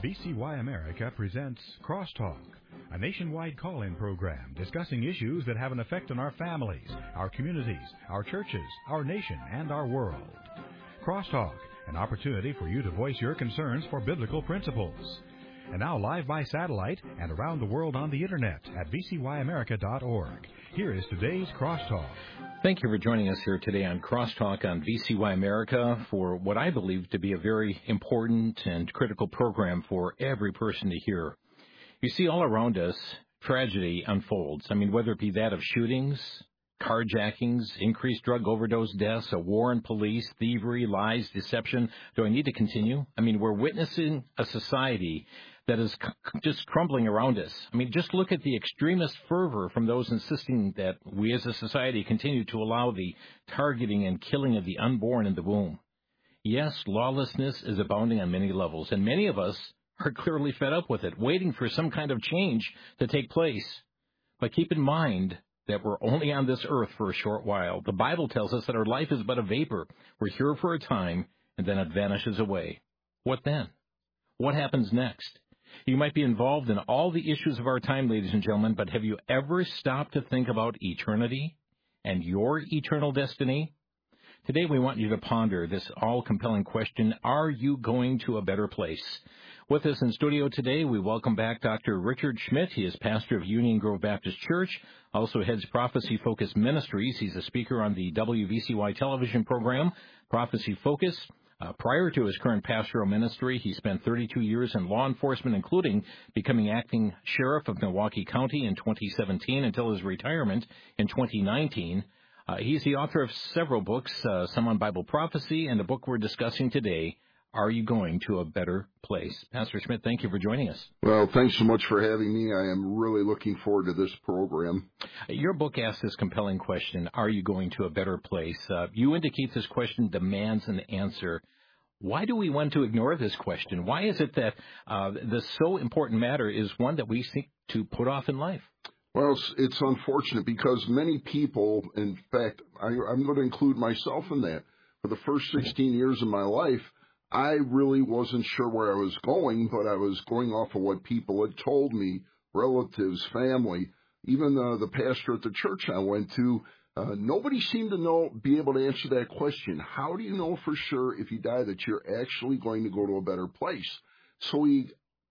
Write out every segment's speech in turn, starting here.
VCY America presents Crosstalk, a nationwide call-in program discussing issues that have an effect on our families, our communities, our churches, our nation, and our world. Crosstalk, an opportunity for you to voice your concerns for biblical principles. And now live by satellite and around the world on the Internet at vcyamerica.org. Here is today's Crosstalk. Thank you for joining us here today on Crosstalk on VCY America for what I believe to be a very important and critical program for every person to hear. You see, all around us, tragedy unfolds. I mean, whether it be that of shootings, carjackings, increased drug overdose deaths, a war on police, thievery, lies, deception. Do I need to continue? I mean, we're witnessing a society that is just crumbling around us. I mean, just look at the extremist fervor from those insisting that we as a society continue to allow the targeting and killing of the unborn in the womb. Yes, lawlessness is abounding on many levels, and many of us are clearly fed up with it, waiting for some kind of change to take place. But keep in mind that we're only on this earth for a short while. The Bible tells us that our life is but a vapor. We're here for a time, and then it vanishes away. What then? What happens next? You might be involved in all the issues of our time, ladies and gentlemen, but have you ever stopped to think about eternity and your eternal destiny? Today we want you to ponder this all-compelling question, are you going to a better place? With us in studio today, we welcome back Dr. Richard Schmidt. He is pastor of Union Grove Baptist Church, also heads Prophecy Focus Ministries. He's a speaker on the WVCY television program, Prophecy Focus. Prior to his current pastoral ministry, he spent 32 years in law enforcement, including becoming acting sheriff of Milwaukee County in 2017 until his retirement in 2019. He's the author of several books, some on Bible prophecy, and the book we're discussing today, Are You Going to a Better Place? Pastor Schmidt, thank you for joining us. Well, thanks so much for having me. I am really looking forward to this program. Your book asks this compelling question, are you going to a better place? You indicate this question demands an answer. Why do we want to ignore this question? Why is it that this so important matter is one that we seek to put off in life? Well, it's unfortunate because many people, in fact, I'm going to include myself in that. For the first 16 years of my life, I really wasn't sure where I was going, but I was going off of what people had told me, relatives, family, even the pastor at the church I went to. Nobody seemed to be able to answer that question. How do you know for sure if you die that you're actually going to go to a better place? So we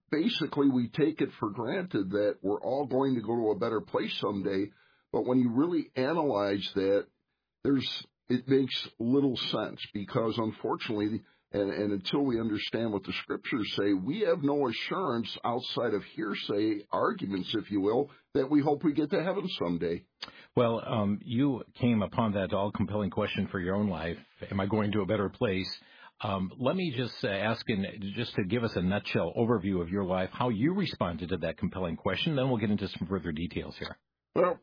take it for granted that we're all going to go to a better place someday. But when you really analyze that, it makes little sense because unfortunately, and until we understand what the scriptures say, we have no assurance outside of hearsay arguments, if you will, that we hope we get to heaven someday. Well, you came upon that all-compelling question for your own life. Am I going to a better place? Let me just ask, just to give us a nutshell overview of your life, how you responded to that compelling question. Then we'll get into some further details here. Well,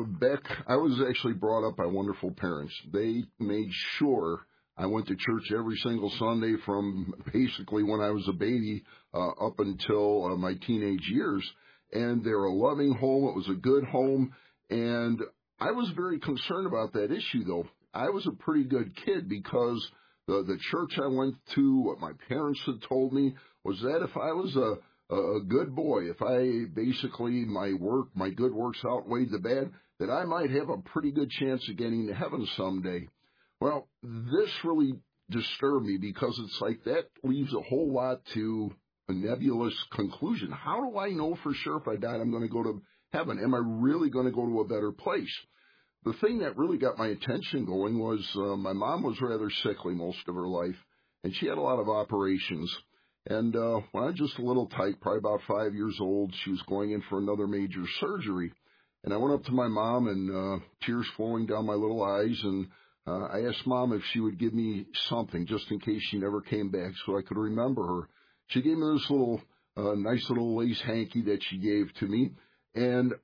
I was actually brought up by wonderful parents. They made sure I went to church every single Sunday from basically when I was a baby up until my teenage years. And they're a loving home. It was a good home. And I was very concerned about that issue, though. I was a pretty good kid because the church I went to, what my parents had told me, was that if I was a good boy, if I basically my good works outweighed the bad, that I might have a pretty good chance of getting to heaven someday. Well, this really disturbed me because it's like that leaves a whole lot to a nebulous conclusion. How do I know for sure if I died I'm going to go to heaven? Am I really going to go to a better place? The thing that really got my attention going was my mom was rather sickly most of her life, and she had a lot of operations. And when I was just a little tight, probably about 5 years old, she was going in for another major surgery. And I went up to my mom, and tears flowing down my little eyes, and I asked Mom if she would give me something just in case she never came back so I could remember her. She gave me this nice little lace hanky that she gave to me, and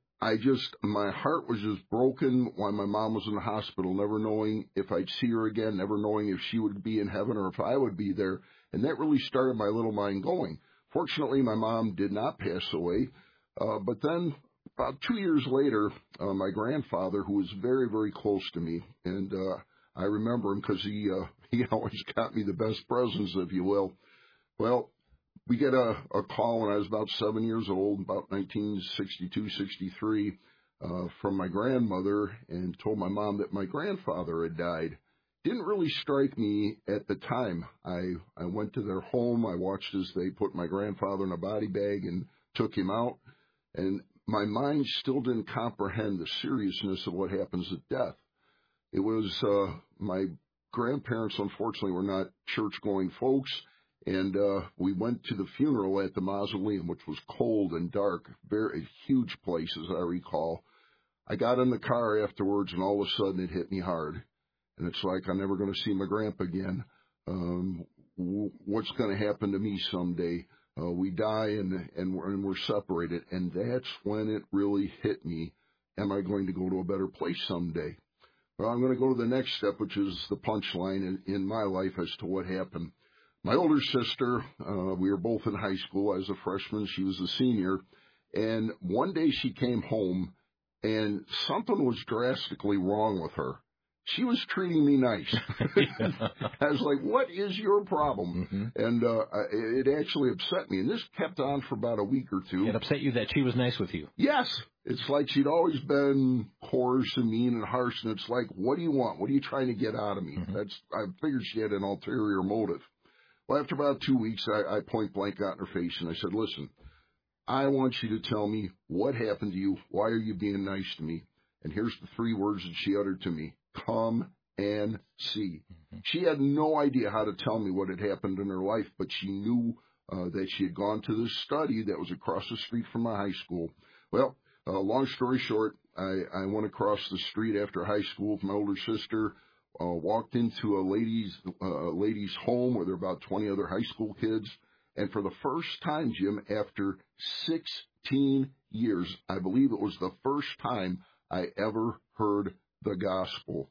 my heart was just broken while my mom was in the hospital, never knowing if I'd see her again, never knowing if she would be in heaven or if I would be there. And that really started my little mind going. Fortunately, my mom did not pass away. But then about 2 years later, my grandfather, who was very, very close to me, and I remember him because he always got me the best presents, if you will. Well, we get a call when I was about 7 years old, about 1962, 63, from my grandmother, and told my mom that my grandfather had died. Didn't really strike me at the time. I went to their home. I watched as they put my grandfather in a body bag and took him out. And my mind still didn't comprehend the seriousness of what happens at death. It was my grandparents, unfortunately, were not church-going folks. And we went to the funeral at the mausoleum, which was cold and dark, very huge place, as I recall. I got in the car afterwards, and all of a sudden it hit me hard. And it's like I'm never going to see my grandpa again. What's going to happen to me someday? We die and we're separated. And that's when it really hit me. Am I going to go to a better place someday? Well, I'm going to go to the next step, which is the punchline in my life as to what happened. My older sister, we were both in high school. I was a freshman. She was a senior. And one day she came home, and something was drastically wrong with her. She was treating me nice. I was like, what is your problem? Mm-hmm. And it actually upset me. And this kept on for about a week or two. It upset you that she was nice with you? Yes. It's like she'd always been coarse and mean and harsh. And it's like, what do you want? What are you trying to get out of me? Mm-hmm. I figured she had an ulterior motive. Well, after about 2 weeks, I point blank got in her face. And I said, listen, I want you to tell me what happened to you. Why are you being nice to me? And here's the 3 words that she uttered to me. Come and see. Mm-hmm. She had no idea how to tell me what had happened in her life, but she knew that she had gone to this study that was across the street from my high school. Well, long story short, I went across the street after high school with my older sister, walked into a lady's home where there were about 20 other high school kids, and for the first time, Jim, after 16 years, I believe it was the first time I ever heard the gospel.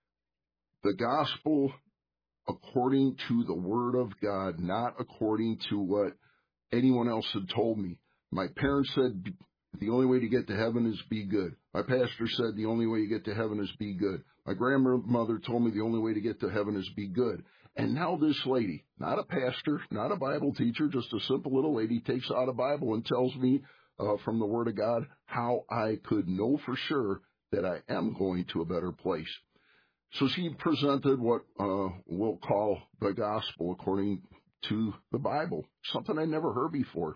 The gospel according to the Word of God, not according to what anyone else had told me. My parents said the only way to get to heaven is be good. My pastor said the only way you get to heaven is be good. My grandmother told me the only way to get to heaven is be good. And now this lady, not a pastor, not a Bible teacher, just a simple little lady, takes out a Bible and tells me from the Word of God how I could know for sure that I am going to a better place. So she presented what we'll call the gospel according to the Bible, something I never heard before.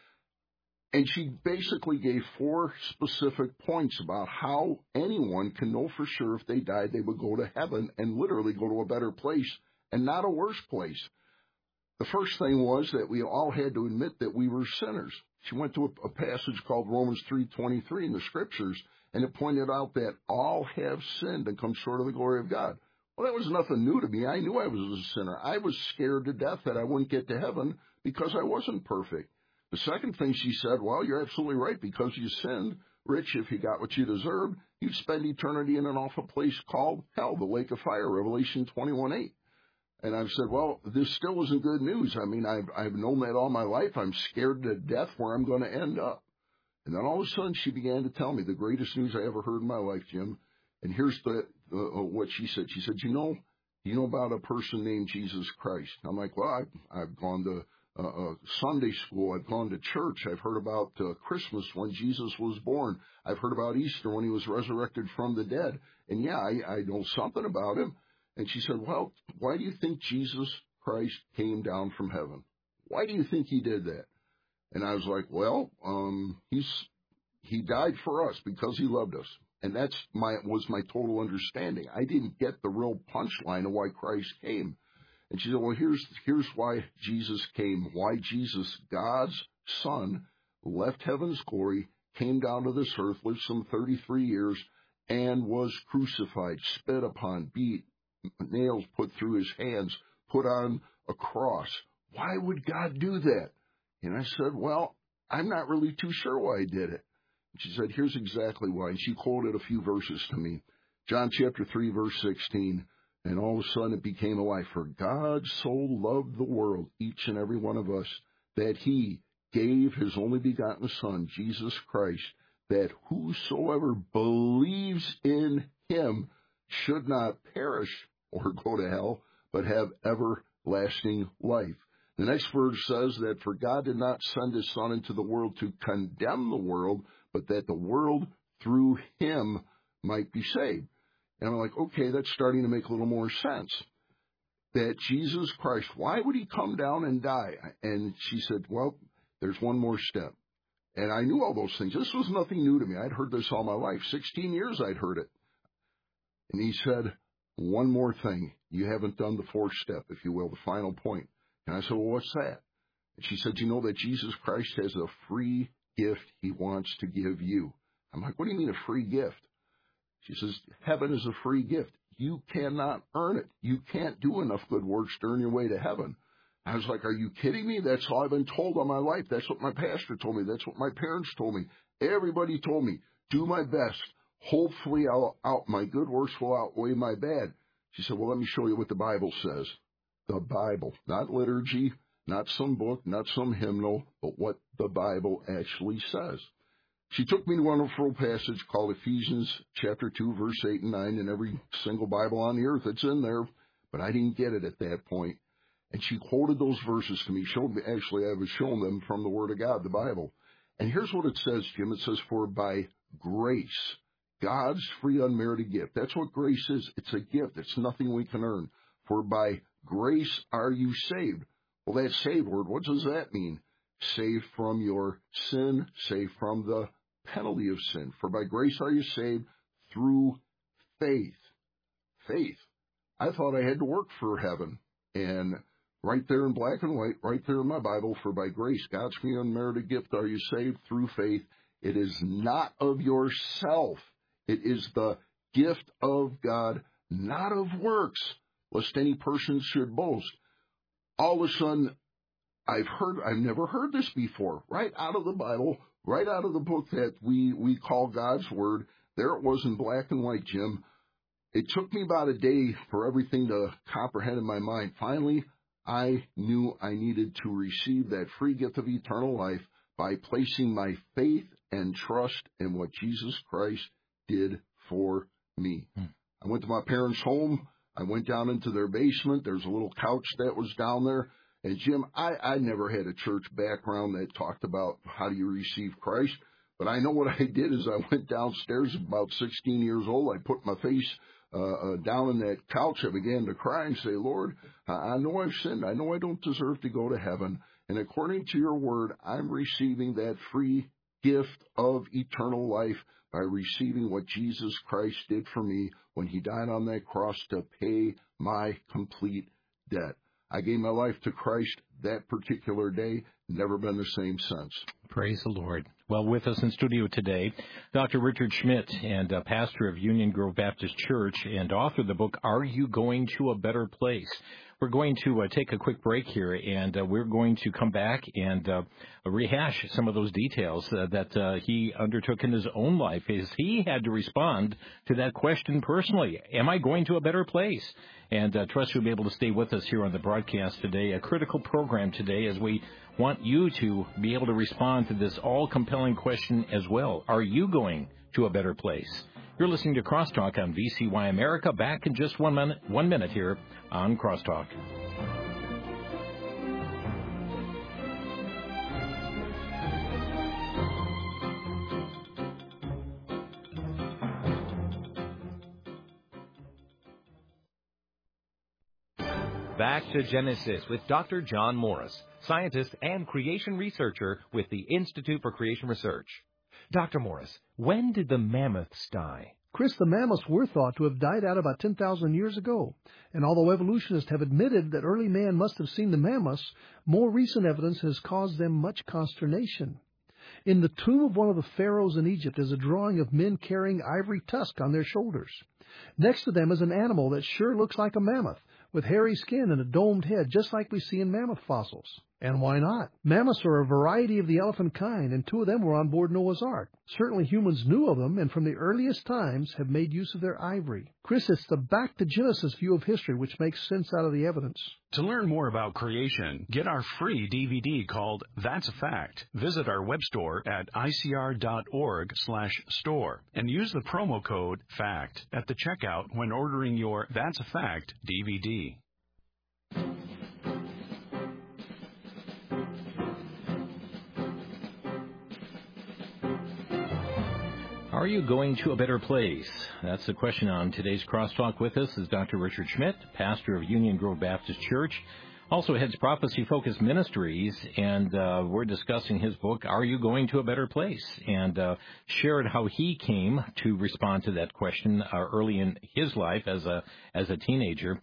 And she basically gave 4 specific points about how anyone can know for sure if they died they would go to heaven and literally go to a better place and not a worse place. The first thing was that we all had to admit that we were sinners. She went to a passage called Romans 3:23 in the Scriptures, and it pointed out that all have sinned and come short of the glory of God. Well, that was nothing new to me. I knew I was a sinner. I was scared to death that I wouldn't get to heaven because I wasn't perfect. The second thing she said, well, you're absolutely right. Because you sinned, Rich, if you got what you deserved, you'd spend eternity in an awful place called hell, the lake of fire, Revelation 21:8. And I've said, well, this still isn't good news. I mean, I've known that all my life. I'm scared to death where I'm going to end up. And then all of a sudden she began to tell me the greatest news I ever heard in my life, Jim. And here's what she said. She said, you know about a person named Jesus Christ? I'm like, well, I've gone to Sunday school. I've gone to church. I've heard about Christmas when Jesus was born. I've heard about Easter when he was resurrected from the dead. And yeah, I know something about him. And she said, well, why do you think Jesus Christ came down from heaven? Why do you think he did that? And I was like, well, he died for us because he loved us. And was my total understanding. I didn't get the real punchline of why Christ came. And she said, well, here's why Jesus came, why Jesus, God's Son, left heaven's glory, came down to this earth, lived some 33 years, and was crucified, spit upon, beat, nails put through his hands, put on a cross. Why would God do that? And I said, well, I'm not really too sure why he did it. And she said, here's exactly why. And she quoted a few verses to me. John chapter 3, verse 16. And all of a sudden it became alive. For God so loved the world, each and every one of us, that he gave his only begotten Son, Jesus Christ, that whosoever believes in him should not perish or go to hell, but have everlasting life. The next verse says that for God did not send his Son into the world to condemn the world, but that the world through him might be saved. And I'm like, okay, that's starting to make a little more sense. That Jesus Christ, why would he come down and die? And she said, well, there's one more step. And I knew all those things. This was nothing new to me. I'd heard this all my life. 16 years I'd heard it. And he said, one more thing. You haven't done the fourth step, if you will, the final point. And I said, well, what's that? And she said, you know that Jesus Christ has a free gift he wants to give you. I'm like, what do you mean a free gift? She says, heaven is a free gift. You cannot earn it. You can't do enough good works to earn your way to heaven. I was like, are you kidding me? That's all I've been told all my life. That's what my pastor told me. That's what my parents told me. Everybody told me, do my best. Hopefully my good works will outweigh my bad. She said, well, let me show you what the Bible says. The Bible, not liturgy, not some book, not some hymnal, but what the Bible actually says. She took me to a wonderful passage called Ephesians chapter 2, verse 8 and 9, and every single Bible on the earth it's in there, but I didn't get it at that point. And she quoted those verses to me. Actually, I was showing them from the Word of God, the Bible. And here's what it says, Jim. It says, for by grace, God's free unmerited gift. That's what grace is. It's a gift. It's nothing we can earn. For by grace are you saved. Well, that saved word, what does that mean? Saved from your sin, saved from the penalty of sin. For by grace are you saved through faith. Faith. I thought I had to work for heaven. And right there in black and white, right there in my Bible, for by grace, God's free unmerited gift are you saved through faith. It is not of yourself. It is the gift of God, not of works, lest any person should boast. All of a sudden, I've never heard this before, right out of the Bible, right out of the book that we call God's Word. There it was in black and white, Jim. It took me about a day for everything to comprehend in my mind. Finally, I knew I needed to receive that free gift of eternal life by placing my faith and trust in what Jesus Christ did for me. I went to my parents' home. I went down into their basement. There's a little couch that was down there. And, Jim, I never had a church background that talked about how do you receive Christ. But I know what I did is I went downstairs about 16 years old. I put my face down in that couch. I began to cry and say, Lord, I know I've sinned. I know I don't deserve to go to heaven. And according to your word, I'm receiving that free gift of eternal life by receiving what Jesus Christ did for me when he died on that cross to pay my complete debt. I gave my life to Christ that particular day, never been the same since. Praise the Lord. Well, with us in studio today, Dr. Richard Schmidt, and pastor of Union Grove Baptist Church, and author of the book, Are You Going to a Better Place? We're going to take a quick break here, and we're going to come back and rehash some of those details that he undertook in his own life as he had to respond to that question personally. Am I going to a better place? And trust you'll be able to stay with us here on the broadcast today, a critical program today, as we want you to be able to respond to this all-compelling question as well. Are you going to a better place? You're listening to Crosstalk on VCY America. Back in just 1 minute here on Crosstalk. Back to Genesis with Dr. John Morris, scientist and creation researcher with the Institute for Creation Research. Dr. Morris, when did the mammoths die? Chris, the mammoths were thought to have died out about 10,000 years ago. And although evolutionists have admitted that early man must have seen the mammoths, more recent evidence has caused them much consternation. In the tomb of one of the pharaohs in Egypt is a drawing of men carrying ivory tusk on their shoulders. Next to them is an animal that sure looks like a mammoth, with hairy skin and a domed head, just like we see in mammoth fossils. And why not? Mammoths are a variety of the elephant kind, and 2 of them were on board Noah's Ark. Certainly humans knew of them, and from the earliest times have made use of their ivory. Chris, it's the back to Genesis view of history which makes sense out of the evidence. To learn more about creation, get our free DVD called That's a Fact. Visit our web store at icr.org/store and use the promo code FACT at the checkout when ordering your That's a Fact DVD. Are you going to a better place? That's the question on today's Crosstalk. With us is Dr. Richard Schmidt, pastor of Union Grove Baptist Church, also heads Prophecy Focus Ministries, and we're discussing his book, Are You Going to a Better Place? And shared how he came to respond to that question early in his life as a teenager.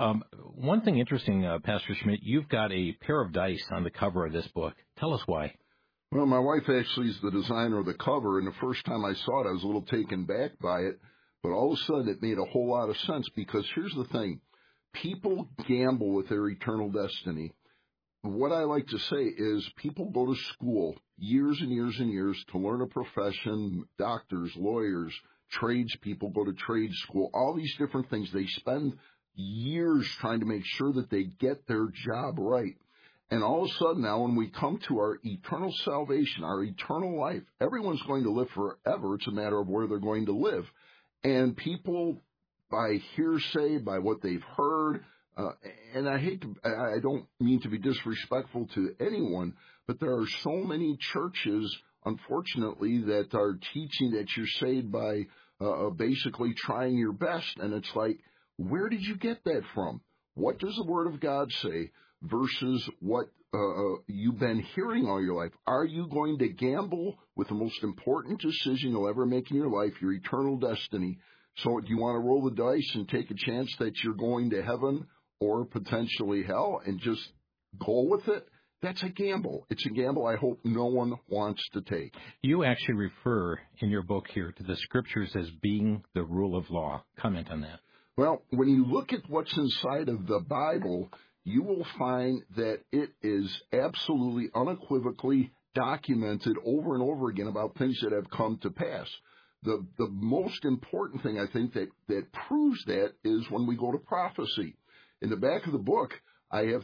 One thing interesting, Pastor Schmidt, you've got a pair of dice on the cover of this book. Tell us why. Well, my wife actually is the designer of the cover, and the first time I saw it, I was a little taken back by it. But all of a sudden, it made a whole lot of sense, because here's the thing. People gamble with their eternal destiny. What I like to say is people go to school years and years and years to learn a profession. Doctors, lawyers, tradespeople go to trade school, all these different things. They spend years trying to make sure that they get their job right. And all of a sudden now, when we come to our eternal salvation, our eternal life, everyone's going to live forever. It's a matter of where they're going to live. And people, by hearsay, by what they've heard, and I don't mean to be disrespectful to anyone, but there are so many churches, unfortunately, that are teaching that you're saved by basically trying your best. And it's like, where did you get that from? What does the Word of God say versus what you've been hearing all your life? Are you going to gamble with the most important decision you'll ever make in your life, your eternal destiny? So do you want to roll the dice and take a chance that you're going to heaven or potentially hell and just go with it? That's a gamble. It's a gamble I hope no one wants to take. You actually refer in your book here to the Scriptures as being the rule of law. Comment on that. Well, when you look at what's inside of the Bible, you will find that it is absolutely unequivocally documented over and over again about things that have come to pass. The most important thing, I think, that proves that is when we go to prophecy. In the back of the book, I have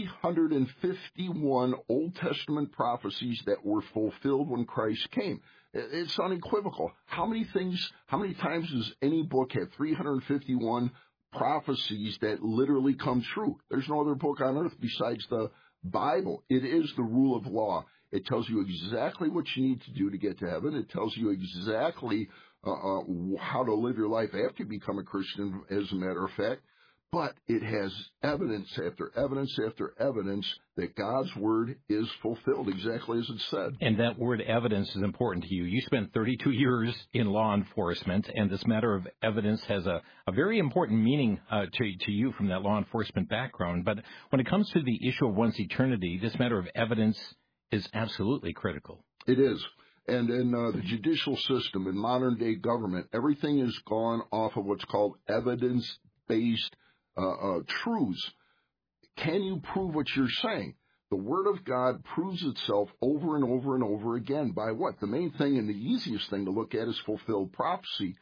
351 Old Testament prophecies that were fulfilled when Christ came. It's unequivocal. How many times does any book have 351 prophecies that literally come true? There's no other book on earth besides the Bible. It is the rule of law. It tells you exactly what you need to do to get to heaven. It tells you exactly how to live your life after you become a Christian, as a matter of fact. But it has evidence after evidence after evidence that God's Word is fulfilled exactly as it said. And that word evidence is important to you. You spent 32 years in law enforcement, and this matter of evidence has a very important meaning to you from that law enforcement background. But when it comes to the issue of one's eternity, this matter of evidence is absolutely critical. It is. And in the judicial system, in modern-day government, everything is gone off of what's called evidence-based truths. Can you prove what you're saying? The Word of God proves itself over and over and over again by what? The main thing and the easiest thing to look at is fulfilled prophecy.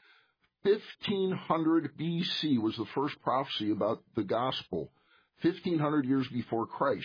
1500 B.C. was the first prophecy about the gospel. 1500 years before Christ.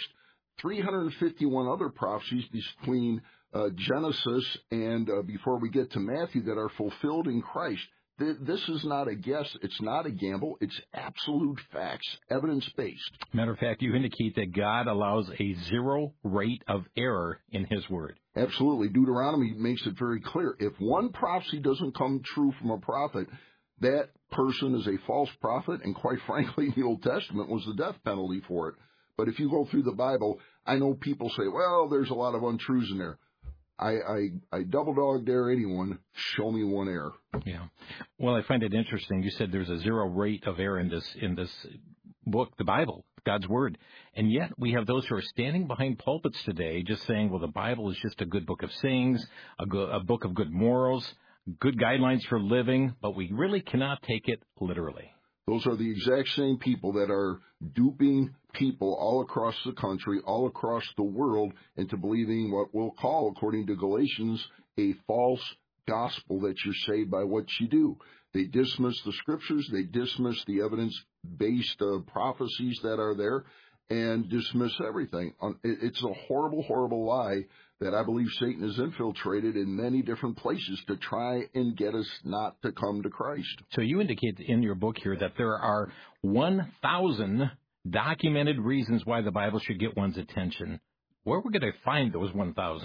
351 other prophecies between Genesis and before we get to Matthew that are fulfilled in Christ. This is not a guess. It's not a gamble. It's absolute facts, evidence-based. Matter of fact, you indicate that God allows a zero rate of error in His Word. Absolutely. Deuteronomy makes it very clear. If one prophecy doesn't come true from a prophet, that person is a false prophet, and quite frankly, the Old Testament was the death penalty for it. But if you go through the Bible, I know people say, well, there's a lot of untruths in there. I double dog dare anyone, show me one error. Yeah. Well, I find it interesting. You said there's a zero rate of error in this book, the Bible, God's Word. And yet we have those who are standing behind pulpits today just saying, well, the Bible is just a good book of sayings, a book of good morals, good guidelines for living, but we really cannot take it literally. Those are the exact same people that are duping people all across the country, all across the world, into believing what we'll call, according to Galatians, a false gospel that you're saved by what you do. They dismiss the Scriptures, they dismiss the evidence-based prophecies that are there, and dismiss everything. It's a horrible, horrible lie that I believe Satan has infiltrated in many different places to try and get us not to come to Christ. So you indicate in your book here that there are 1,000 documented reasons why the Bible should get one's attention. Where are we going to find those 1,000?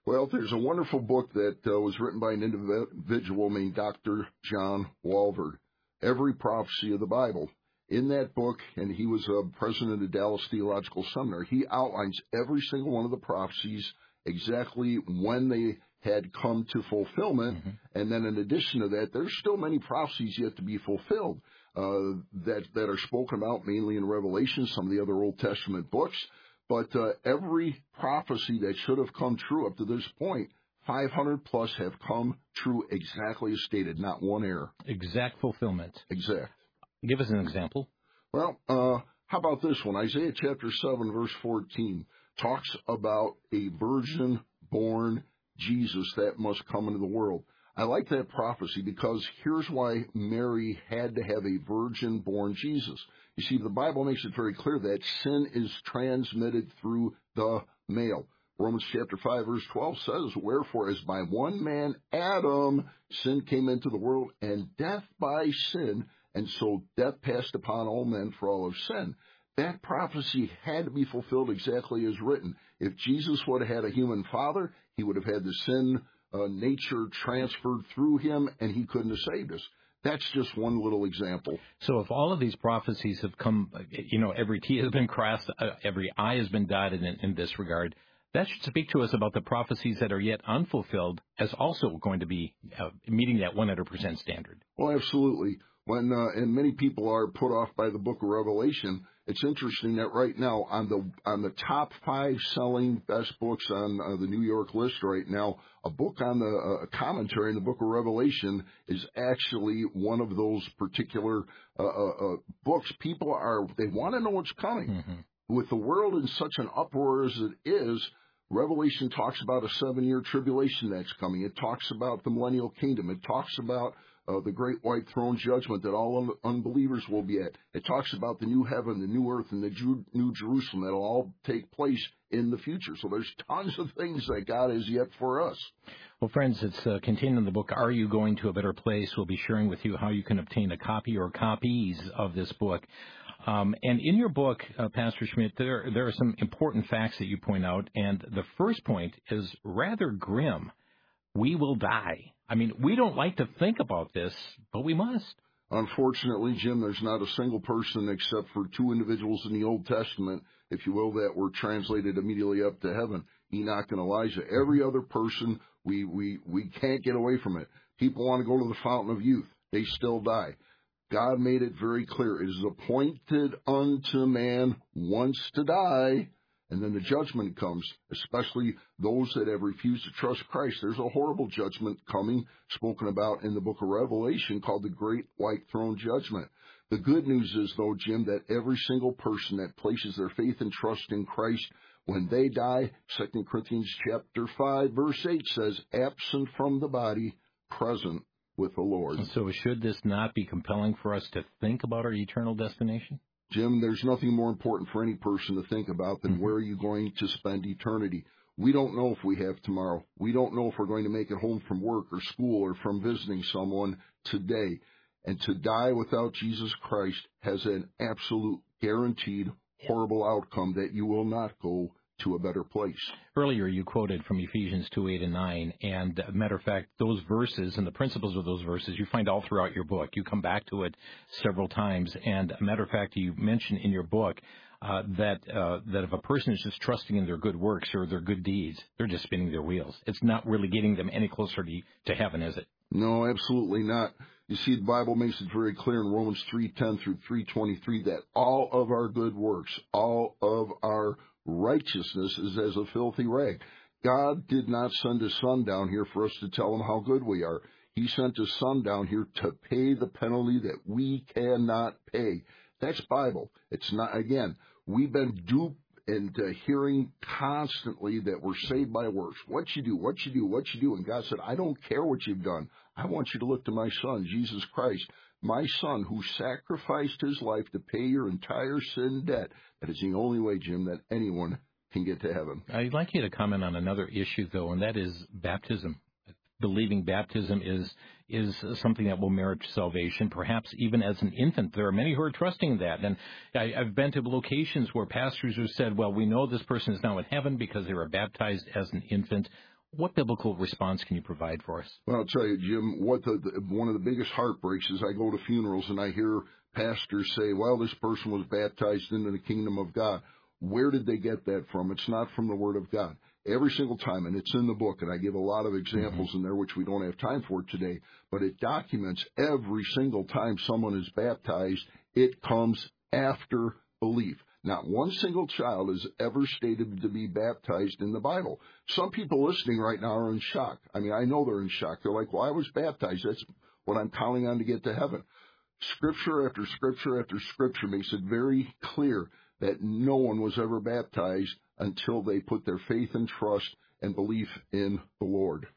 Well, there's a wonderful book that was written by an individual named Dr. John Walvoord, Every Prophecy of the Bible. In that book, and he was president of the Dallas Theological Seminary, he outlines every single one of the prophecies, exactly when they had come to fulfillment. Mm-hmm. And then in addition to that, there's still many prophecies yet to be fulfilled that are spoken about mainly in Revelation, some of the other Old Testament books. But every prophecy that should have come true up to this point, 500 plus have come true exactly as stated, not one error. Exact fulfillment. Exact. Give us an example. Well, how about this one? Isaiah chapter 7, verse 14, talks about a virgin-born Jesus that must come into the world. I like that prophecy because here's why Mary had to have a virgin-born Jesus. You see, the Bible makes it very clear that sin is transmitted through the male. Romans chapter 5, verse 12 says, wherefore, as by one man, Adam, sin came into the world, and death by sin, and so death passed upon all men for all of sin. That prophecy had to be fulfilled exactly as written. If Jesus would have had a human father, he would have had the sin nature transferred through him, and he couldn't have saved us. That's just one little example. So if all of these prophecies have come, every T has been crossed, every I has been dotted in this regard, that should speak to us about the prophecies that are yet unfulfilled as also going to be meeting that 100% standard. Well, absolutely. And many people are put off by the book of Revelation. It's interesting that right now on the top 5 selling best books on the New York list right now, a book on a commentary in the book of Revelation is actually one of those particular books. People they want to know what's coming. Mm-hmm. With the world in such an uproar as it is, Revelation talks about a 7-year tribulation that's coming. It talks about the millennial kingdom. It talks about the great white throne judgment that all unbelievers will be at. It talks about the new heaven, the new earth, and the new Jerusalem that will all take place in the future. So there's tons of things that God has yet for us. Well, friends, it's contained in the book, Are You Going to a Better Place? We'll be sharing with you how you can obtain a copy or copies of this book. And in your book, Pastor Schmidt, there are some important facts that you point out, and the first point is rather grim. We will die. I mean, we don't like to think about this, but we must. Unfortunately, Jim, there's not a single person except for 2 individuals in the Old Testament, if you will, that were translated immediately up to heaven, Enoch and Elijah. Every other person, we can't get away from it. People want to go to the fountain of youth. They still die. God made it very clear. It is appointed unto man once to die, and then the judgment comes, especially those that have refused to trust Christ. There's a horrible judgment coming, spoken about in the book of Revelation, called the Great White Throne Judgment. The good news is, though, Jim, that every single person that places their faith and trust in Christ, when they die, 2 Corinthians chapter 5, verse 8 says, absent from the body, present with the Lord. So should this not be compelling for us to think about our eternal destination? Jim, there's nothing more important for any person to think about than where are you going to spend eternity. We don't know if we have tomorrow. We don't know if we're going to make it home from work or school or from visiting someone today. And to die without Jesus Christ has an absolute guaranteed horrible outcome that you will not go to a better place. Earlier you quoted from Ephesians 2:8 and 9, and matter of fact, those verses and the principles of those verses you find all throughout your book. You come back to it several times, and matter of fact, you mention in your book that if a person is just trusting in their good works or their good deeds, they're just spinning their wheels. It's not really getting them any closer to heaven, is it? No, absolutely not. You see, the Bible makes it very clear in Romans 3:10 through 3:23 that all of our good works, all of our righteousness is as a filthy rag. God did not send His Son down here for us to tell Him how good we are. He sent His Son down here to pay the penalty that we cannot pay. That's Bible. It's not, again, we've been duped into hearing constantly that we're saved by works. What you do, what you do, what you do. And God said, I don't care what you've done. I want you to look to my Son, Jesus Christ, my Son who sacrificed His life to pay your entire sin debt. That is the only way, Jim, that anyone can get to heaven. I'd like you to comment on another issue, though, and that is baptism. Believing baptism is something that will merit salvation, perhaps even as an infant. There are many who are trusting in that. And I've been to locations where pastors have said, well, we know this person is now in heaven because they were baptized as an infant. What biblical response can you provide for us? Well, I'll tell you, Jim, one of the biggest heartbreaks is I go to funerals and I hear pastors say, well, this person was baptized into the kingdom of God. Where did they get that from? It's not from the Word of God. Every single time, and it's in the book, and I give a lot of examples in there which we don't have time for today, but it documents every single time someone is baptized, it comes after belief. Not one single child is ever stated to be baptized in the Bible. Some people listening right now are in shock. I mean, I know they're in shock. They're like, well, I was baptized. That's what I'm counting on to get to heaven. Scripture after scripture after scripture makes it very clear that no one was ever baptized until they put their faith and trust and belief in the Lord.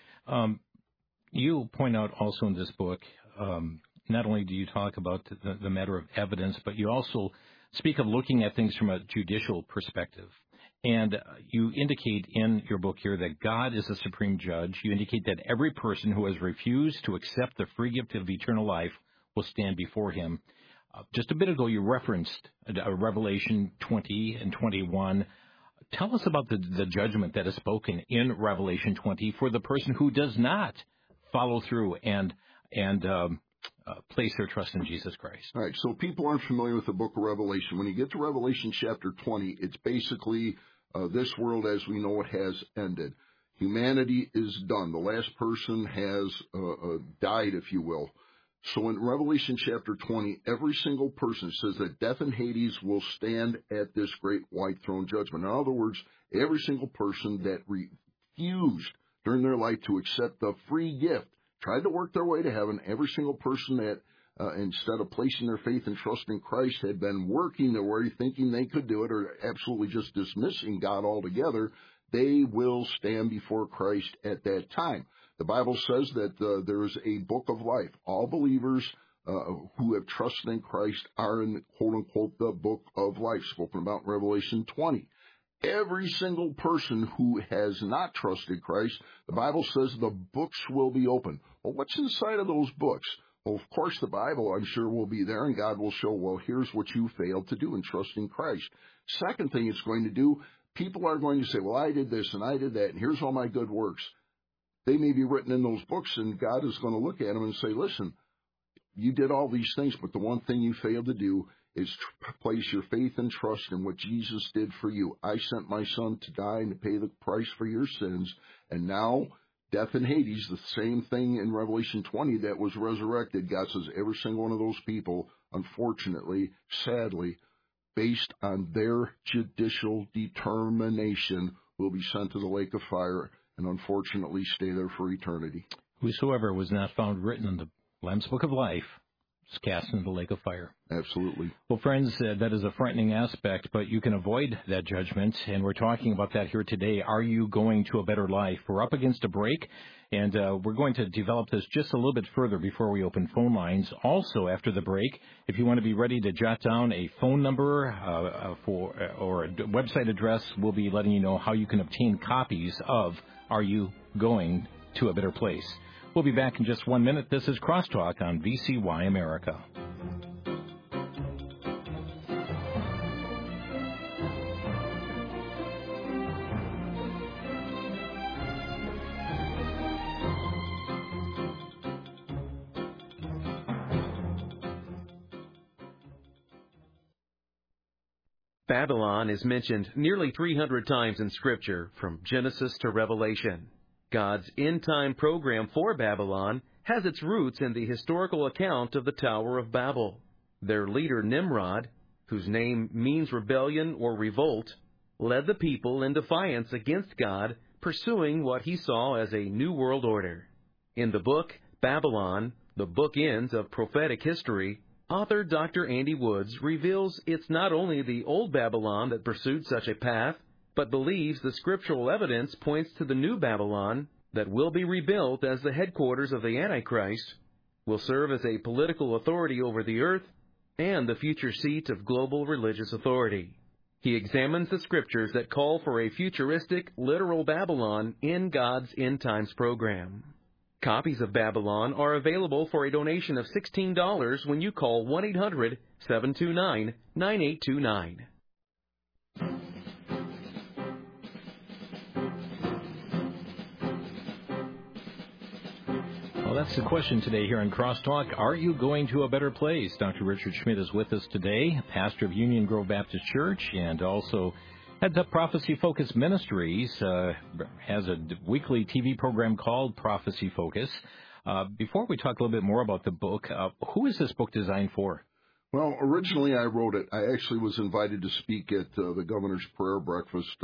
You point out also in this book, not only do you talk about the matter of evidence, but you also speak of looking at things from a judicial perspective. And you indicate in your book here that God is the supreme judge. You indicate that every person who has refused to accept the free gift of eternal life will stand before him. Just a bit ago, you referenced Revelation 20 and 21. Tell us about the judgment that is spoken in Revelation 20 for the person who does not follow through and place their trust in Jesus Christ. All right, so people aren't familiar with the book of Revelation. When you get to Revelation chapter 20, it's basically this world as we know it has ended. Humanity is done. The last person has died, if you will. So in Revelation chapter 20, every single person says that death and Hades will stand at this great white throne judgment. In other words, every single person that refused during their life to accept the free gift, tried to work their way to heaven, every single person that instead of placing their faith and trust in Christ had been working their way, thinking they could do it, or absolutely just dismissing God altogether, they will stand before Christ at that time. The Bible says that there is a book of life. All believers who have trusted in Christ are in, quote-unquote, the book of life, spoken about in Revelation 20. Every single person who has not trusted Christ, the Bible says the books will be open. Well, what's inside of those books? Well, of course, the Bible, I'm sure, will be there, and God will show, well, here's what you failed to do in trusting Christ. Second thing it's going to do, people are going to say, well, I did this and I did that, and here's all my good works. They may be written in those books, and God is going to look at them and say, listen, you did all these things, but the one thing you failed to do is place your faith and trust in what Jesus did for you. I sent my son to die and to pay the price for your sins, and now death and Hades, the same thing in Revelation 20 that was resurrected. God says every single one of those people, unfortunately, sadly, based on their judicial determination, will be sent to the lake of fire and unfortunately stay there for eternity. Whosoever was not found written in the Lamb's Book of Life is cast into the lake of fire. Absolutely. Well, friends, that is a frightening aspect, but you can avoid that judgment, and we're talking about that here today. Are you going to a better life? We're up against a break, and we're going to develop this just a little bit further before we open phone lines. Also, after the break, if you want to be ready to jot down a phone number or a website address, we'll be letting you know how you can obtain copies of Are You Going to a Better Place? We'll be back in just 1 minute. This is Crosstalk on VCY America. Babylon is mentioned nearly 300 times in Scripture, from Genesis to Revelation. God's end-time program for Babylon has its roots in the historical account of the Tower of Babel. Their leader, Nimrod, whose name means rebellion or revolt, led the people in defiance against God, pursuing what he saw as a new world order. In the book, Babylon, the Bookends of Prophetic History, author Dr. Andy Woods reveals it's not only the old Babylon that pursued such a path, but believes the scriptural evidence points to the new Babylon that will be rebuilt as the headquarters of the Antichrist, will serve as a political authority over the earth, and the future seat of global religious authority. He examines the scriptures that call for a futuristic, literal Babylon in God's end times program. Copies of Babylon are available for a donation of $16 when you call 1-800-729-9829. Well, that's the question today here on Crosstalk. Are you going to a better place? Dr. Richard Schmidt is with us today, pastor of Union Grove Baptist Church, and also heads up Prophecy Focus Ministries, has a weekly TV program called Prophecy Focus. Before we talk a little bit more about the book, who is this book designed for? Well, originally I wrote it. I actually was invited to speak at the governor's prayer breakfast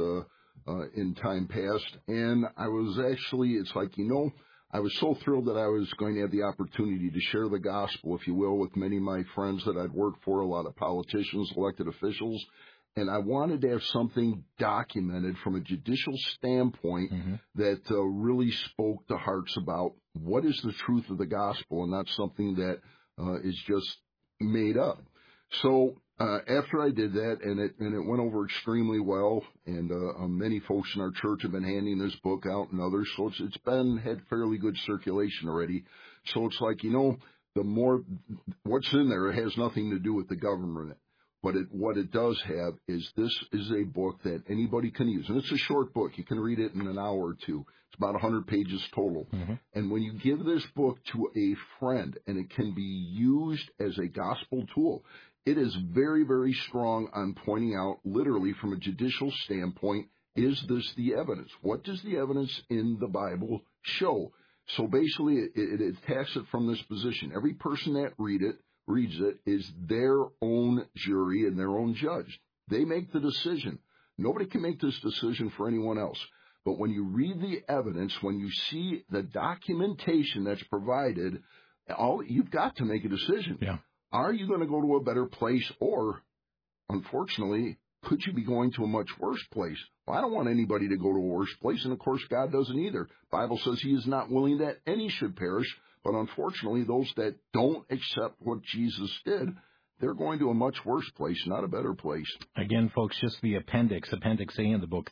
in time past, and I was actually, it's like, I was so thrilled that I was going to have the opportunity to share the gospel, if you will, with many of my friends that I'd worked for, a lot of politicians, elected officials, and I wanted to have something documented from a judicial standpoint that really spoke to hearts about what is the truth of the gospel and not something that is just made up. So after I did that, and it went over extremely well, and many folks in our church have been handing this book out and others, so it's had fairly good circulation already. So it's like, the more what's in there, it has nothing to do with the government. But what it does have is this is a book that anybody can use. And it's a short book. You can read it in an hour or two. It's about 100 pages total. And when you give this book to a friend, and it can be used as a gospel tool, it is very, very strong on pointing out, literally from a judicial standpoint, is this the evidence? What does the evidence in the Bible show? So basically, it attacks it from this position. Every person that reads it is their own jury and their own judge. They make the decision. Nobody can make this decision for anyone else. But when you read the evidence, when you see the documentation that's provided, you've got to make a decision. Yeah. Are you going to go to a better place, or, unfortunately, could you be going to a much worse place? Well, I don't want anybody to go to a worse place, and of course God doesn't either. The Bible says He is not willing that any should perish, but unfortunately those that don't accept what Jesus did, they're going to a much worse place, not a better place. Again, folks, just the Appendix A in the book,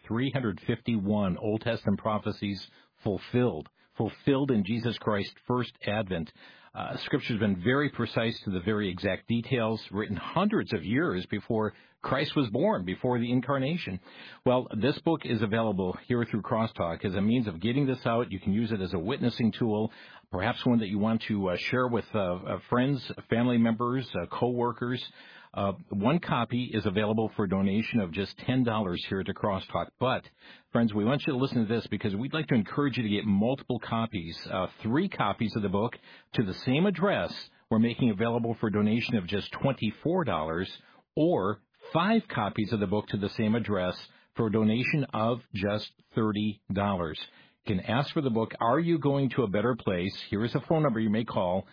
351 Old Testament prophecies fulfilled in Jesus Christ's first advent. Scripture's been very precise to the very exact details, written hundreds of years before Christ was born, before the incarnation. Well, this book is available here through Crosstalk as a means of getting this out. You can use it as a witnessing tool, perhaps one that you want to share with friends, family members, co-workers. One copy is available for a donation of just $10 here at Crosstalk. But, friends, we want you to listen to this because we'd like to encourage you to get multiple copies, 3 copies of the book to the same address. We're making available for a donation of just $24, or 5 copies of the book to the same address for a donation of just $30. You can ask for the book, Are You Going to a Better Place? Here is a phone number you may call,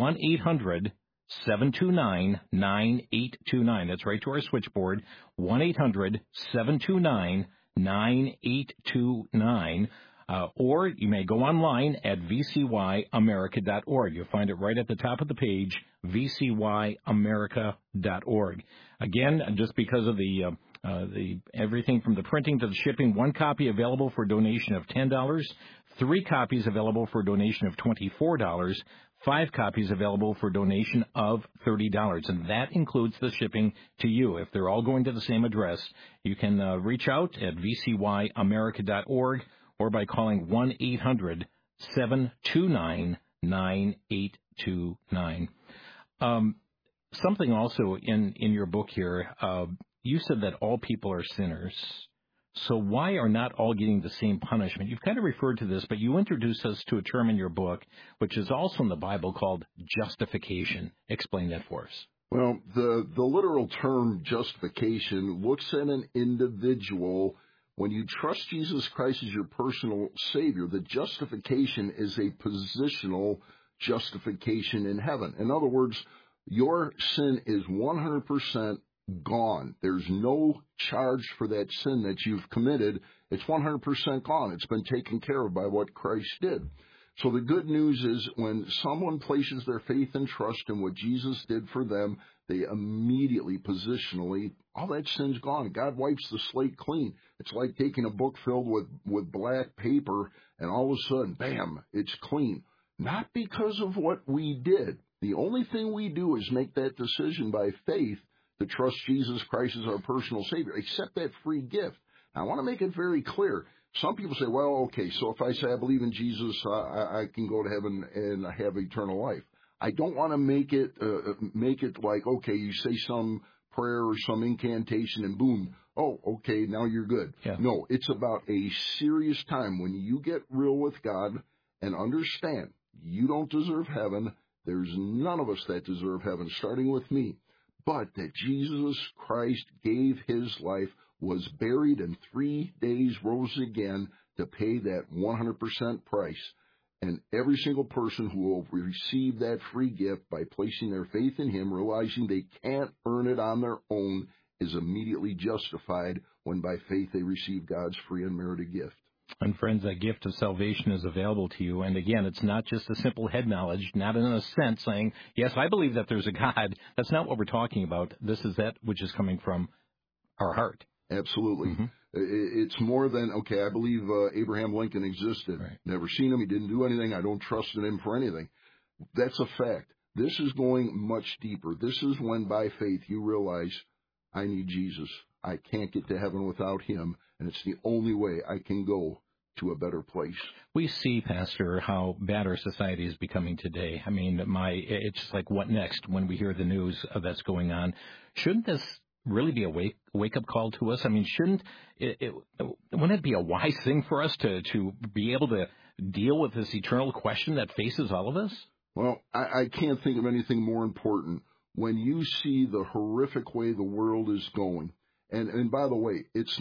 1-800-729-9829. That's right to our switchboard, 1-800-729-9829. Or you may go online at vcyamerica.org. You'll find it right at the top of the page, vcyamerica.org. Again, just because of the everything from the printing to the shipping, 1 copy available for a donation of $10, 3 copies available for a donation of $24, 5 copies available for a donation of $30, and that includes the shipping to you. If they're all going to the same address, you can reach out at vcyamerica.org or by calling 1-800-729-9829. Something also in your book here, you said that all people are sinners. So why are not all getting the same punishment? You've kind of referred to this, but you introduce us to a term in your book, which is also in the Bible, called justification. Explain that for us. Well, the literal term justification looks at an individual. When you trust Jesus Christ as your personal Savior, the justification is a positional justification in heaven. In other words, your sin is 100% gone. There's no charge for that sin that you've committed. It's 100% gone. It's been taken care of by what Christ did. So the good news is when someone places their faith and trust in what Jesus did for them, they immediately, positionally, all that sin's gone. God wipes the slate clean. It's like taking a book filled with black paper, and all of a sudden, bam, it's clean. Not because of what we did. The only thing we do is make that decision by faith to trust Jesus Christ as our personal Savior. Accept that free gift. Now, I want to make it very clear. some people say, well, okay, so if I say I believe in Jesus, I can go to heaven and have eternal life. I don't want to make it like, okay, you say some prayer or some incantation and boom, oh, okay, now you're good. Yeah. No, it's about a serious time when you get real with God and understand you don't deserve heaven. There's none of us that deserve heaven, starting with me. But that Jesus Christ gave his life, was buried, and 3 days rose again to pay that 100% price. And every single person who will receive that free gift by placing their faith in him, realizing they can't earn it on their own, is immediately justified when by faith they receive God's free unmerited gift. And friends, that gift of salvation is available to you. And again, it's not just a simple head knowledge, not in a sense saying, yes, I believe that there's a God. That's not what we're talking about. This is that which is coming from our heart. Absolutely. Mm-hmm. It's more than, okay, I believe Abraham Lincoln existed. Right. Never seen him. He didn't do anything. I don't trust in him for anything. That's a fact. This is going much deeper. This is when by faith you realize, I need Jesus. I can't get to heaven without him, and it's the only way I can go to a better place. We see, Pastor, how bad our society is becoming today. I mean, it's just like, what next when we hear the news that's going on? Shouldn't this really be a wake-up call to us? I mean, wouldn't it be a wise thing for us to be able to deal with this eternal question that faces all of us? Well, I can't think of anything more important. When you see the horrific way the world is going, and by the way, it's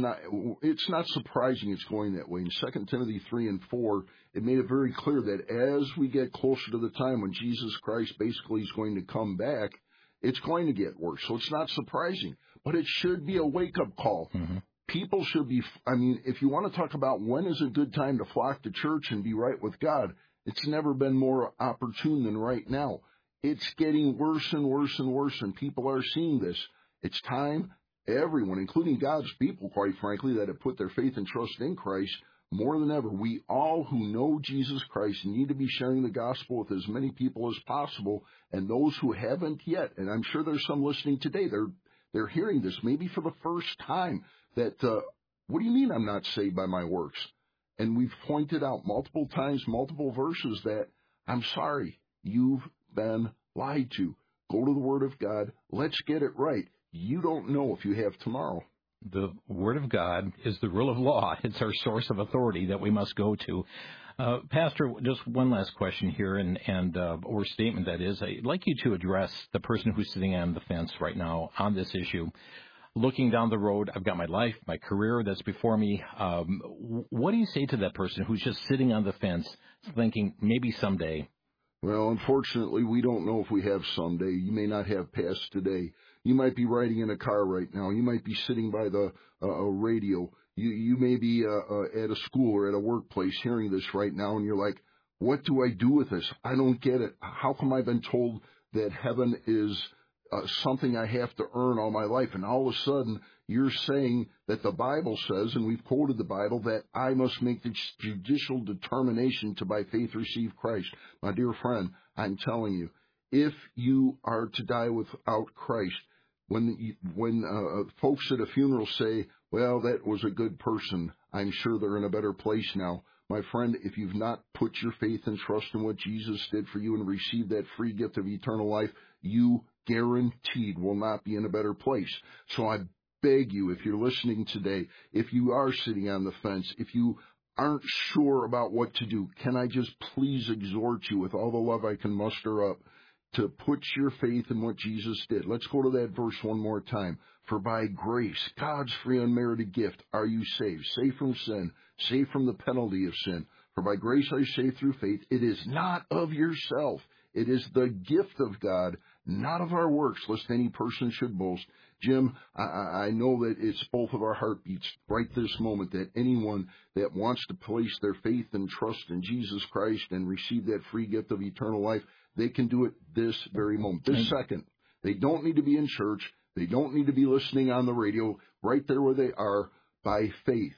not surprising it's going that way. In 2 Timothy 3 and 4, it made it very clear that as we get closer to the time when Jesus Christ basically is going to come back, it's going to get worse. So it's not surprising. But it should be a wake-up call. Mm-hmm. People should be, if you want to talk about when is a good time to flock to church and be right with God, it's never been more opportune than right now. It's getting worse and worse and worse, and people are seeing this. It's time everyone, including God's people, quite frankly, that have put their faith and trust in Christ, more than ever, we all who know Jesus Christ need to be sharing the gospel with as many people as possible, and those who haven't yet, and I'm sure there's some listening today, they're hearing this maybe for the first time, that, what do you mean I'm not saved by my works? And we've pointed out multiple times, multiple verses that, I'm sorry, you've been lied to. Go to the Word of God. Let's get it right. You don't know if you have tomorrow. The Word of God is the rule of law. It's our source of authority that we must go to. Pastor, just one last question here, or statement that is. I'd like you to address the person who's sitting on the fence right now on this issue. Looking down the road, I've got my life, my career that's before me. What do you say to that person who's just sitting on the fence thinking maybe someday? Well, unfortunately, we don't know if we have someday. You may not have past today. You might be riding in a car right now. You might be sitting by the radio. You may be at a school or at a workplace hearing this right now, and you're like, what do I do with this? I don't get it. How come I've been told that heaven is something I have to earn all my life? And all of a sudden, you're saying that the Bible says, and we've quoted the Bible, that I must make the judicial determination to by faith receive Christ. My dear friend, I'm telling you, if you are to die without Christ, when folks at a funeral say, well, that was a good person, I'm sure they're in a better place now. My friend, if you've not put your faith and trust in what Jesus did for you and received that free gift of eternal life, you guaranteed will not be in a better place. So I beg you, if you're listening today, if you are sitting on the fence, if you aren't sure about what to do, can I just please exhort you with all the love I can muster up to put your faith in what Jesus did? Let's go to that verse one more time. For by grace, God's free unmerited gift, are you saved, saved from sin, saved from the penalty of sin. For by grace are you saved through faith. It is not of yourself. It is the gift of God, not of our works, lest any person should boast. Jim, I know that it's both of our heartbeats right this moment that anyone that wants to place their faith and trust in Jesus Christ and receive that free gift of eternal life, they can do it this very moment, this second. They don't need to be in church. They don't need to be listening on the radio. Right there where they are, by faith,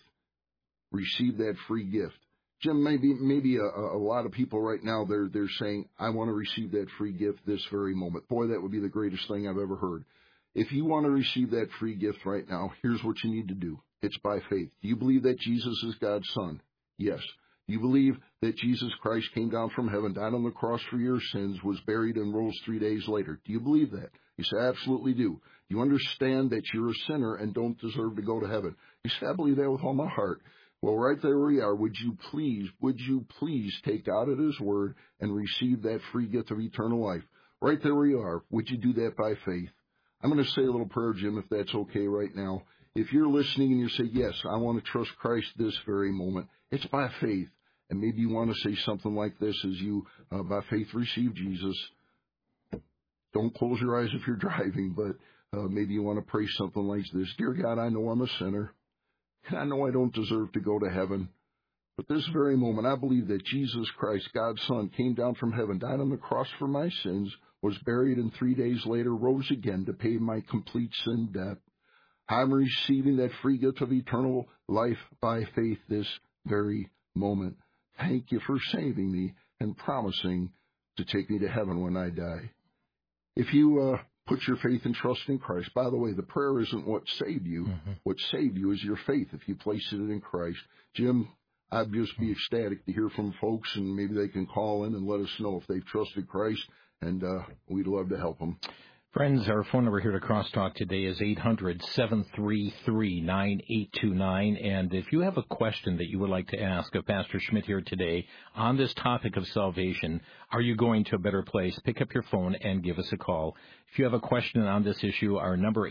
receive that free gift. Jim, maybe a lot of people right now, they're saying, I want to receive that free gift this very moment. Boy, that would be the greatest thing I've ever heard. If you want to receive that free gift right now, here's what you need to do. It's by faith. Do you believe that Jesus is God's Son? Yes. Do you believe that Jesus Christ came down from heaven, died on the cross for your sins, was buried, and rose 3 days later? Do you believe that? You say, I absolutely do. You understand that you're a sinner and don't deserve to go to heaven? You say, I believe that with all my heart. Well, right there we are. Would you please take God at His word and receive that free gift of eternal life? Right there we are. Would you do that by faith? I'm going to say a little prayer, Jim, if that's okay right now. If you're listening and you say, yes, I want to trust Christ this very moment, it's by faith. And maybe you want to say something like this as you, by faith, receive Jesus. Don't close your eyes if you're driving, but maybe you want to pray something like this. Dear God, I know I'm a sinner. And I know I don't deserve to go to heaven. But this very moment, I believe that Jesus Christ, God's Son, came down from heaven, died on the cross for my sins, was buried, and 3 days later rose again to pay my complete sin debt. I'm receiving that free gift of eternal life by faith this very moment. Thank you for saving me and promising to take me to heaven when I die. If you put your faith and trust in Christ, by the way, the prayer isn't what saved you. Mm-hmm. What saved you is your faith if you place it in Christ. Jim, I'd just be ecstatic to hear from folks, and maybe they can call in and let us know if they've trusted Christ, and we'd love to help them. Friends, our phone number here to Crosstalk today is 800-733-9829. And if you have a question that you would like to ask of Pastor Schmidt here today on this topic of salvation, are you going to a better place? Pick up your phone and give us a call. If you have a question on this issue, our number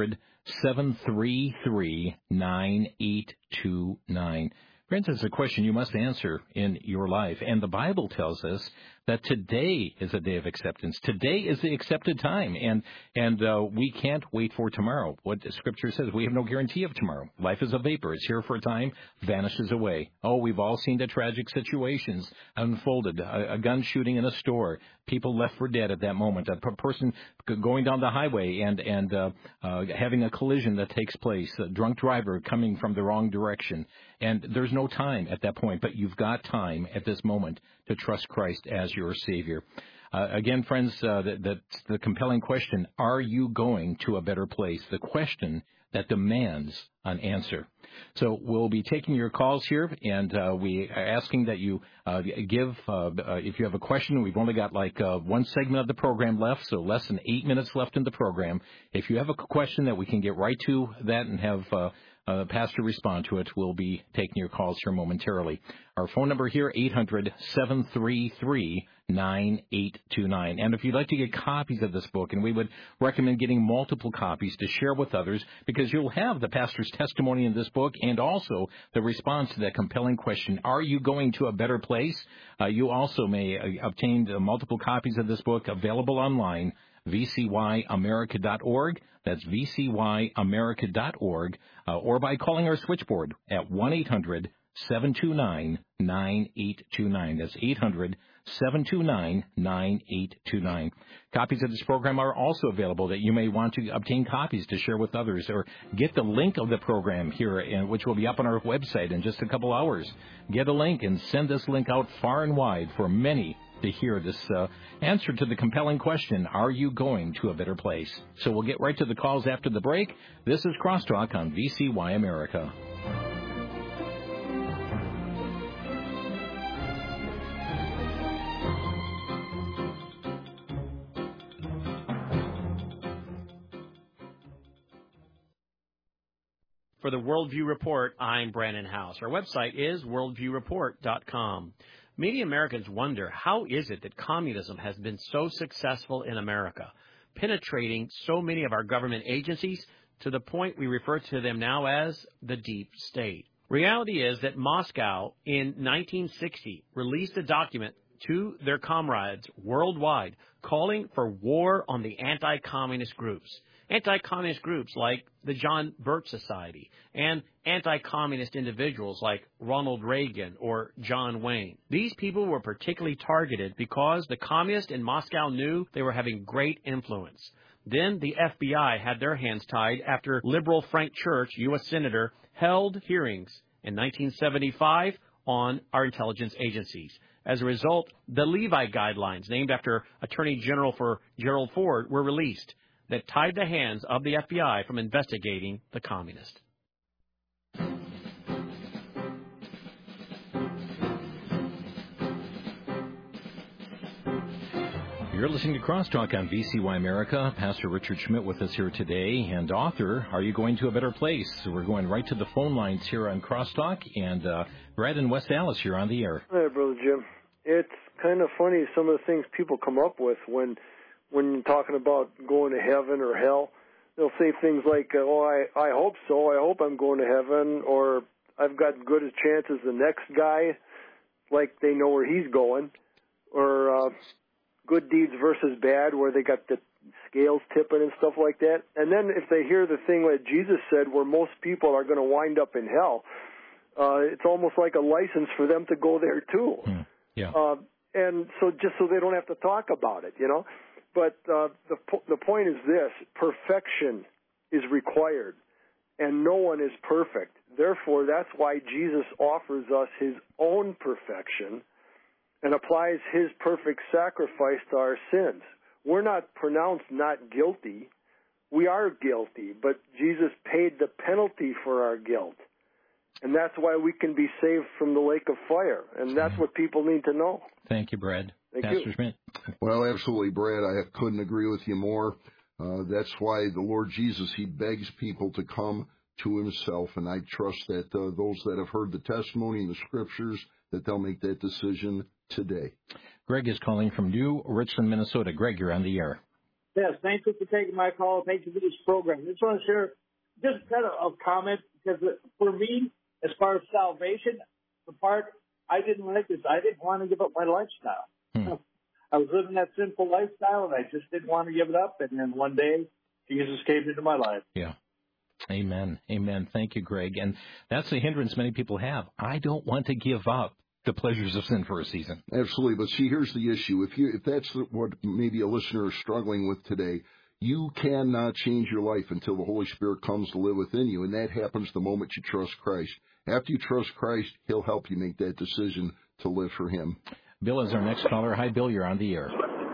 800-733-9829. Friends, it's a question you must answer in your life. And the Bible tells us that today is a day of acceptance. Today is the accepted time, and we can't wait for tomorrow. What the Scripture says, we have no guarantee of tomorrow. Life is a vapor. It's here for a time, vanishes away. Oh, we've all seen the tragic situations unfolded. A gun shooting in a store, people left for dead at that moment. A person going down the highway and having a collision that takes place. A drunk driver coming from the wrong direction. And there's no time at that point, but you've got time at this moment to trust Christ as your Savior. Again, friends, that's the compelling question. Are you going to a better place? The question that demands an answer. So we'll be taking your calls here, and we are asking that you give, if you have a question, we've only got like one segment of the program left, so less than 8 minutes left in the program. If you have a question that we can get right to that and have Pastor respond to it, we'll be taking your calls here momentarily. Our phone number here, 800-733-9829. And if you'd like to get copies of this book, and we would recommend getting multiple copies to share with others, because you'll have the pastor's testimony in this book and also the response to that compelling question, are you going to a better place? You also may obtain multiple copies of this book available online, vcyamerica.org. That's vcyamerica.org, or by calling our switchboard at 1-800-729-9829. That's 800-729-9829. Copies of this program are also available that you may want to obtain copies to share with others, or get the link of the program here, which will be up on our website in just a couple hours. Get a link and send this link out far and wide for many to hear this answer to the compelling question, are you going to a better place? So we'll get right to the calls after the break. This is Crosstalk on VCY America. For the Worldview Report, I'm Brandon House. Our website is worldviewreport.com. Many Americans wonder, how is it that communism has been so successful in America, penetrating so many of our government agencies to the point we refer to them now as the deep state? Reality is that Moscow in 1960 released a document to their comrades worldwide calling for war on the anti-communist groups. Anti-communist groups like the John Birch Society and anti-communist individuals like Ronald Reagan or John Wayne. These people were particularly targeted because the communists in Moscow knew they were having great influence. Then the FBI had their hands tied after liberal Frank Church, U.S. Senator, held hearings in 1975 on our intelligence agencies. As a result, the Levi Guidelines, named after Attorney General for Gerald Ford, were released. that tied the hands of the FBI from investigating the communist. You're listening to Crosstalk on VCY America. Pastor Richard Schmidt with us here today, and author, Are You Going to a Better Place? So we're going right to the phone lines here on Crosstalk, and Brad in West Dallas, you're on the air. Hi, Brother Jim. It's kind of funny, some of the things people come up with when you're talking about going to heaven or hell. They'll say things like, I hope so, I hope I'm going to heaven, or I've got good a chance as the next guy, like they know where he's going, or good deeds versus bad, where they got the scales tipping and stuff like that. And then if they hear the thing that Jesus said, where most people are going to wind up in hell, it's almost like a license for them to go there too. Yeah. And so just so they don't have to talk about it, you know. But the point is this: perfection is required, and no one is perfect. Therefore, that's why Jesus offers us his own perfection and applies his perfect sacrifice to our sins. We're not pronounced not guilty. We are guilty, but Jesus paid the penalty for our guilt. And that's why we can be saved from the lake of fire. And that's what people need to know. Thank you, Brad. Thank Pastor you. Schmidt. Well, absolutely, Brad. I couldn't agree with you more. That's why the Lord Jesus, he begs people to come to himself. And I trust that those that have heard the testimony and the scriptures, that they'll make that decision today. Greg is calling from New Richland, Minnesota. Greg, you're on the air. Yes, thank you for taking my call. Thank you for this program. I just want to share just kind of a comment, because for me, as far as salvation, the part I didn't like is I didn't want to give up my lifestyle. I was living that sinful lifestyle, and I just didn't want to give it up. And then one day, Jesus came into my life. Yeah. Amen. Amen. Thank you, Greg. And that's the hindrance many people have. I don't want to give up the pleasures of sin for a season. Absolutely. But see, here's the issue. If that's what maybe a listener is struggling with today, you cannot change your life until the Holy Spirit comes to live within you, and that happens the moment you trust Christ. After you trust Christ, he'll help you make that decision to live for him. Bill is our next caller. Hi, Bill. You're on the air.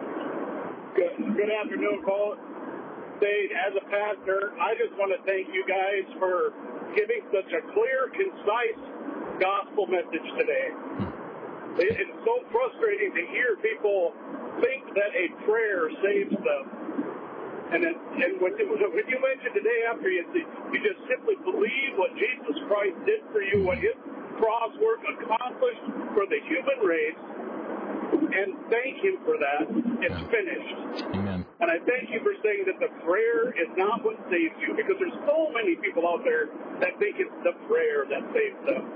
Good afternoon, Paul. Say, as a pastor, I just want to thank you guys for giving such a clear, concise gospel message today. It's so frustrating to hear people think that a prayer saves them. And when you mentioned today after you just simply believe what Jesus Christ did for you, what his cross work accomplished for the human race, and thank him for that, it's finished. Amen. And I thank you for saying that the prayer is not what saves you, because there's so many people out there that think it's the prayer that saves them.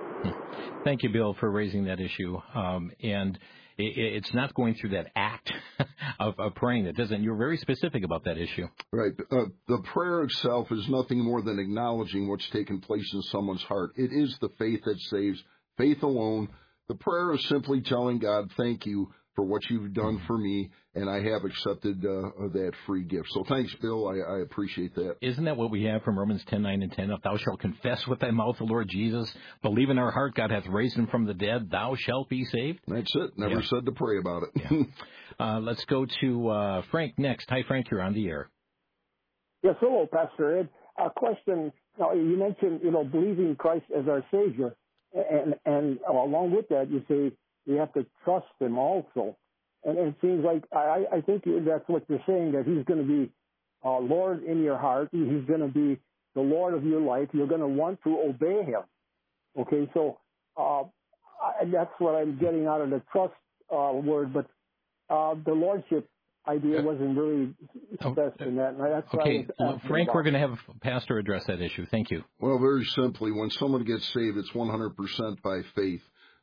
Thank you, Bill, for raising that issue. And it's not going through that act of praying that doesn't. You're very specific about that issue. Right. The prayer itself is nothing more than acknowledging what's taken place in someone's heart. It is the faith that saves, faith alone. The prayer is simply telling God, thank you for what you've done for me, and I have accepted that free gift. So thanks, Bill. I appreciate that. Isn't that what we have from Romans 10:9 and 10? If thou shalt confess with thy mouth the Lord Jesus, believe in our heart God hath raised him from the dead, thou shalt be saved? That's it. Never said to pray about it. Yeah. Let's go to Frank next. Hi, Frank. You're on the air. Yes, hello, Pastor Ed. A question. You mentioned, believing Christ as our Savior. And along with that, you say we have to trust him also. And it seems like, I think that's what you're saying, that he's going to be Lord in your heart. He's going to be the Lord of your life. You're going to want to obey him. Okay, so that's what I'm getting out of the trust word. But the Lordship idea wasn't really best in that. And that's okay, Frank, we're going to have a pastor address that issue. Thank you. Well, very simply, when someone gets saved, it's 100% by faith.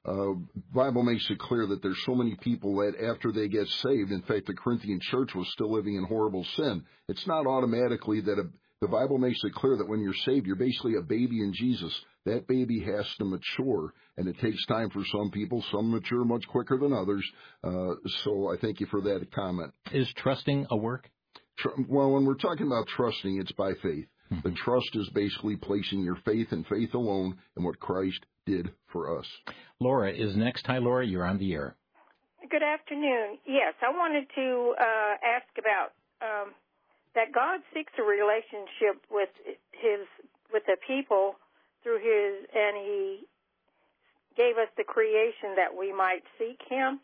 Bible makes it clear that there's so many people that after they get saved, in fact, the Corinthian church was still living in horrible sin. It's not automatically that the Bible makes it clear that when you're saved, you're basically a baby in Jesus. That baby has to mature, and it takes time for some people. Some mature much quicker than others. So I thank you for that comment. Is trusting a work? Well, when we're talking about trusting, it's by faith. The trust is basically placing your faith and faith alone in what Christ did for us. Laura is next. Hi, Laura. You're on the air. Good afternoon. Yes, I wanted to ask about that God seeks a relationship with the people through and He gave us the creation that we might seek Him.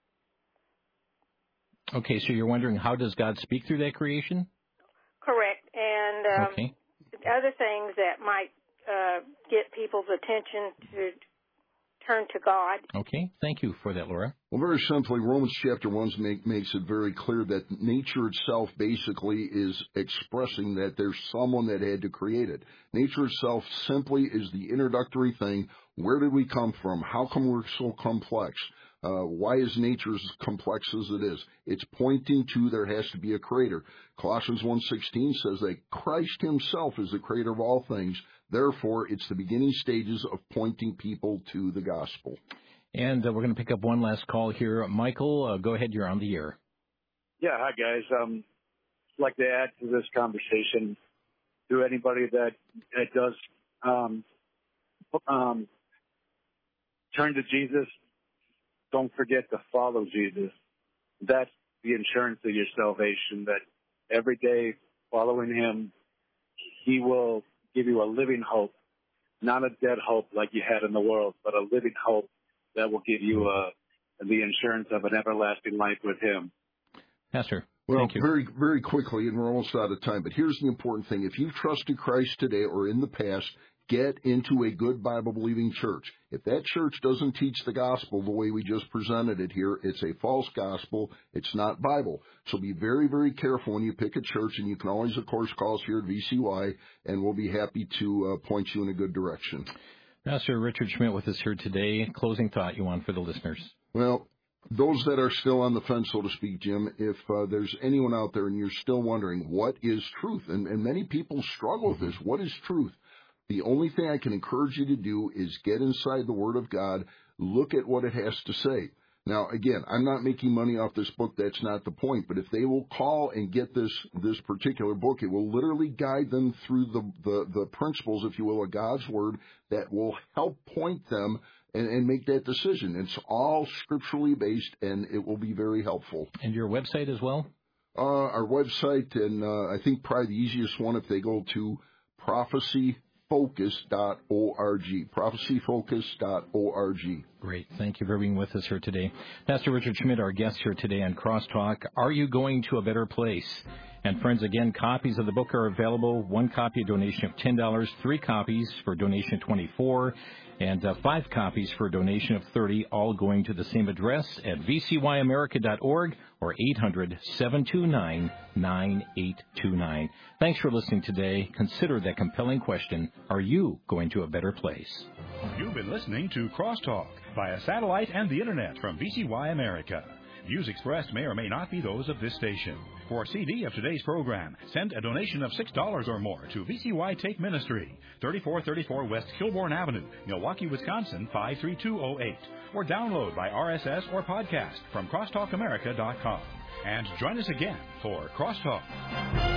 Okay, so you're wondering, how does God speak through that creation? Correct. And okay. Other things that might get people's attention to turn to God. Okay, thank you for that, Laura. Well, very simply, Romans chapter 1 makes it very clear that nature itself basically is expressing that there's someone that had to create it. Nature itself simply is the introductory thing. Where did we come from? How come we're so complex? Why is nature as complex as it is? It's pointing to there has to be a creator. Colossians 1:16 says that Christ himself is the creator of all things. Therefore, it's the beginning stages of pointing people to the gospel. And we're going to pick up one last call here. Michael, go ahead. You're on the air. Yeah, hi, guys. I'd like to add to this conversation to anybody that does turn to Jesus. Don't forget to follow Jesus. That's the insurance of your salvation, that every day following him, he will give you a living hope, not a dead hope like you had in the world, but a living hope that will give you the insurance of an everlasting life with him. Pastor, well, thank you. Very, very quickly, and we're almost out of time, but here's the important thing. If you've trusted Christ today or in the past, get into a good Bible-believing church. If that church doesn't teach the gospel the way we just presented it here, it's a false gospel. It's not Bible. So be very, very careful when you pick a church, and you can always, of course, call us here at VCY, and we'll be happy to point you in a good direction. Pastor Richard Schmidt with us here today. Closing thought you want for the listeners? Well, those that are still on the fence, so to speak, Jim, if there's anyone out there and you're still wondering what is truth, and many people struggle with this, what is truth? The only thing I can encourage you to do is get inside the Word of God, look at what it has to say. Now, again, I'm not making money off this book. That's not the point. But if they will call and get this particular book, it will literally guide them through the principles, if you will, of God's Word that will help point them and make that decision. It's all scripturally based, and it will be very helpful. And your website as well? Our website, and I think probably the easiest one, if they go to prophecyfocus.org. Prophecyfocus.org. Great. Thank you for being with us here today. Pastor Richard Schmidt, our guest here today on Crosstalk. Are you going to a better place? And friends, again, copies of the book are available. 1 copy, a donation of $10, 3 copies for a donation of $24, and 5 copies for a donation of $30, all going to the same address at vcyamerica.org or 800-729-9829. Thanks for listening today. Consider that compelling question, are you going to a better place? You've been listening to Crosstalk via satellite and the Internet from VCY America. Views expressed may or may not be those of this station. For a CD of today's program, send a donation of $6 or more to VCY Take Ministry, 3434 West Kilbourne Avenue, Milwaukee, Wisconsin, 53208. Or download by RSS or podcast from crosstalkamerica.com. And join us again for Crosstalk.